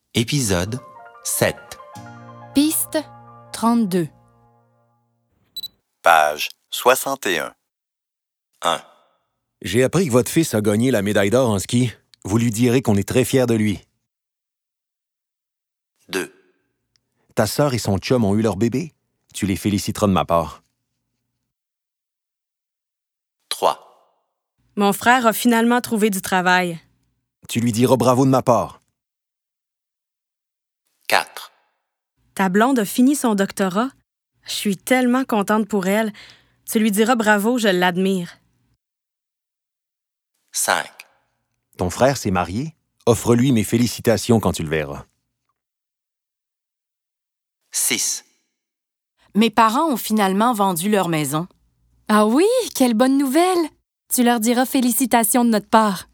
Épisode 7. Piste 32. Page 61. 1. J'ai appris que votre fils a gagné la médaille d'or en ski. Vous lui direz qu'on est très fiers de lui. 2. Ta sœur et son chum ont eu leur bébé. Tu les féliciteras de ma part. 3. Mon frère a finalement trouvé du travail. Tu lui diras bravo de ma part. 4. Ta blonde a fini son doctorat. Je suis tellement contente pour elle. Tu lui diras bravo, je l'admire. 5. Ton frère s'est marié? Offre-lui mes félicitations quand tu le verras. 6. Mes parents ont finalement vendu leur maison. Ah oui, quelle bonne nouvelle! Tu leur diras félicitations de notre part.